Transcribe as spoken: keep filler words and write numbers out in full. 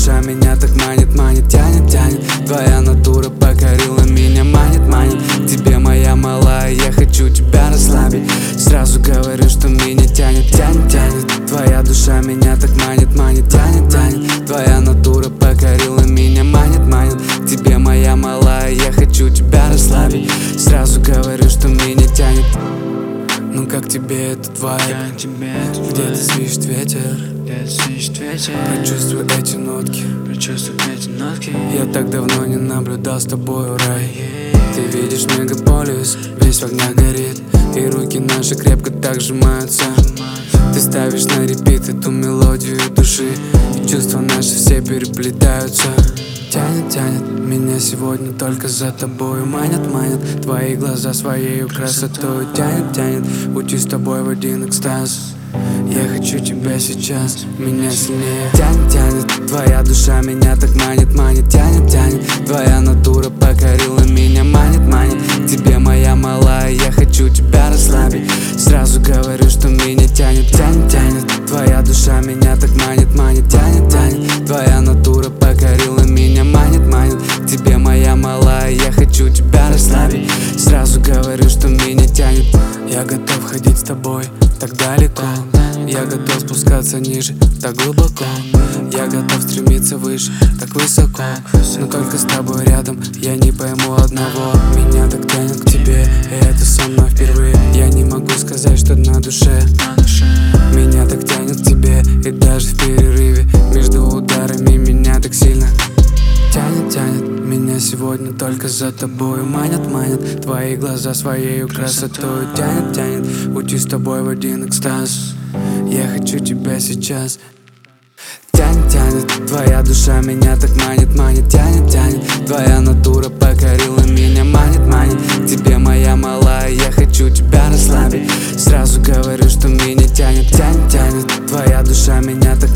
душа меня так манит, манит, тянет, тянет. Твоя натура покорила меня, манит, манит. Тебе, моя малая, я хочу тебя расслабить. Сразу говорю, что меня тянет, тянет, тянет. Твоя душа меня так манит, манит, тянет, тянет. Твоя натура покорила меня, манит, манит. Тебе, моя малая, я хочу тебя расслабить. Сразу говорю, что меня тянет. Ну как тебе этот вайб? Где-то свищет ветер, прочувствуй эти нотки. Я так давно не наблюдал с тобой рай. Ты видишь мегаполис, весь в огнях горит, и руки наши крепко так сжимаются. Ты ставишь на репит эту мелодию души, и чувства наши все переплетаются. Тянет, тянет меня сегодня только за тобою. Манят, манят твои глаза своей красотой. Тянет, тянет уйти с тобой в один экстаз. Я хочу тебя сейчас, меня сильнее. Тянет, тянет твоя душа меня так манит, манит. Тянет, тянет твоя натура покорила меня, манит, манит. Тебе, моя малая, я хочу тебя расслабить. Сразу говорю, что меня тянет, тянет, тянет. Твоя душа меня так манит, манит. Тянет, тянет твоя натура покорила меня, манит, манит. Тебе, моя малая, я хочу тебя расслабить. Сразу говорю, что меня тянет. Я готов ходить с тобой так далеко, я готов спускаться ниже так глубоко. Я готов стремиться выше так высоко, но только с тобой рядом я не пойму одного. Меня так тянет к тебе, и это со мной впервые. Я не могу сказать, что на душе. Меня так тянет к тебе, и даже в перерыве между ударами меня так сильно тянет, тянет меня сегодня только за тобою. Манят, манят твои глаза своей красотой. Тянет, тянет уйти с тобой в один экстаз. Я хочу тебя сейчас. Тянет, тянет твоя душа меня так манит, манит. Тянет, тянет твоя натура покорила меня, манит, манит. Тебе, моя малая, я хочу тебя расслабить. Сразу говорю, что меня тянет, тянет, тянет. Твоя душа меня так